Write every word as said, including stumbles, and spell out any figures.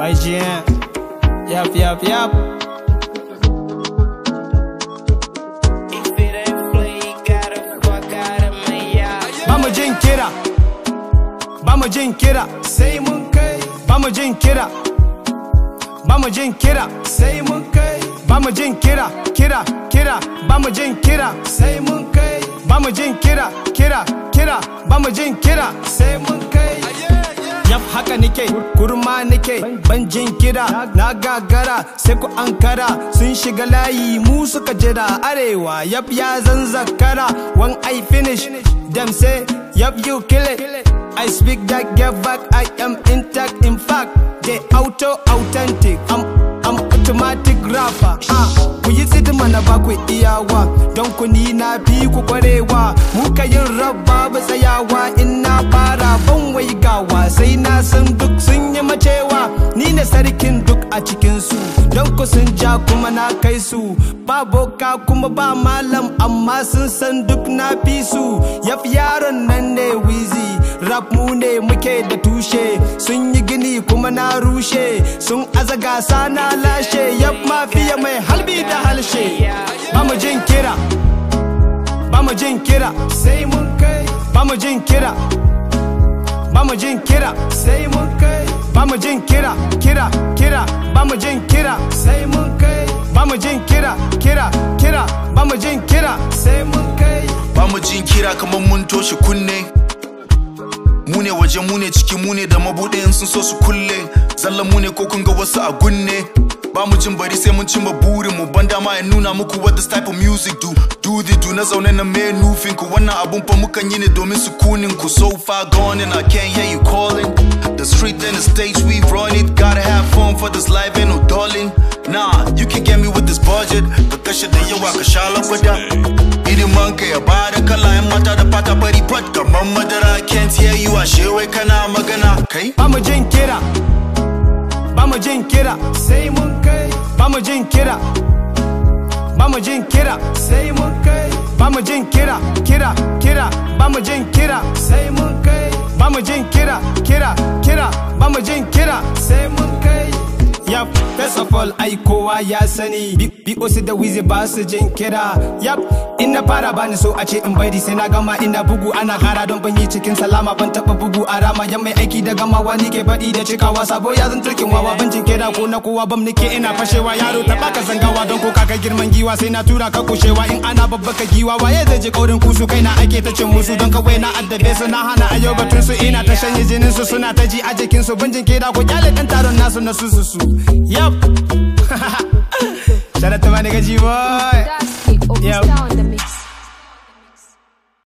Y G N. Yup, yup, yup. Bamu jin kira, bamu jin kira, sai mun kai. Bamu jin kira, bamu jin kira, sai mun kai. Bamu jin kira, kira, kira, bamu jin kira, sai mun kai. Bamu jin kira, kira, kira, bamu jin kira, sai mun kai. Yap haka nike, kurma nike, ban jin kira, na gagara, sai ku ankara, sun shiga layi mu suka jira arewa, yap ya zan zakara, when I finish, them say, yap you kill it, I speak that get back, I am intact, in fact, they auto authentic, I'm, I'm automatic rapper, ah, ku yi tsidima na ba ku iyawa, don ku ni na fi ku kwarewa, muka yin rabba ba tsayawa, in na fara ban wai gawa, sai na san duk sun yi macewa, ni ne sarkin duk a cikinsu, don ku sun ja kuma na kai su, ba boka kuma ba malam amma sun san duk na fi su, yafi yaron nan ne Wizzy, rap mu ne muke da tushe, sun yi gini kuma na rushe, sun aza gasa na lashe, yap mafiya mai halbi da halshe, bamu jin kira, bamu jin kira, sai mun kai, bamu jin kira, bamu jin kira, sai mun kai, bamu jin kira, kira, kira, bamu jin kira, sai mun kai, bamu jin kira, kira, kira, bamu jin kira, sai mun kai. Bamu jin kira kamar mun toshe kunne, mu ne waje mu ne ciki mu ne da mabuɗin sun so su kulle, zallan mu ne ko kun ga wasu a gunne. Bamu jin bari sai mun cimma burin mu, banda ma ya nuna muku what this type of music do. Do the do na zaune na me nufin ku, wannan abun fa mukan yi ne domin sukunin ku. So far gone and I can't hear you calling. The street and the stage we run it, gotta have fun for this life, ain't no darling. Nah, you can get me with this budget, ka kashe da yawa ka sha lagwada. Hidiman ka ya bada kala yan mata da fata bari but kamar madara. I can't hear you ashe wai kana magana kai. Bamu jin kira, bamu jin kira, sai mun kai. Bamu jin kira, bamu jin kira, sai mun kai. Bamu jin kira, kira, kira, bamu jin kira, sai mun kai. Bamu jin kira, kira, kira, bamu jin kira, sai mun kai. Yap, first of all, ai kowa ya sani B O C da Wizzy ba su jin kira. Yap, in na fara bani so a ce in bari sai na gama ina bugu ana hara don ban yi cikin salama ban taba bugu a rama yan mai aiki da gamawa ni ke faɗi da cikawa sabo ya zan turkin wawa ban jin kira ko na kowa bam nike ina fashewa yaro ta baka zangawa don ko kaka girman giwa sai na tura ka kushewa in ana babbaka giwa waye zai ji kaurin kusu kaina ake ta cin musu don kawai na addabe su na hana ayo batun su ina ta shanye jinin su suna ta ji a jikin su ban jin kira ko kyale dan taron nasu na su su su. Yup. Shout out to my nigga G-Boy. Yup.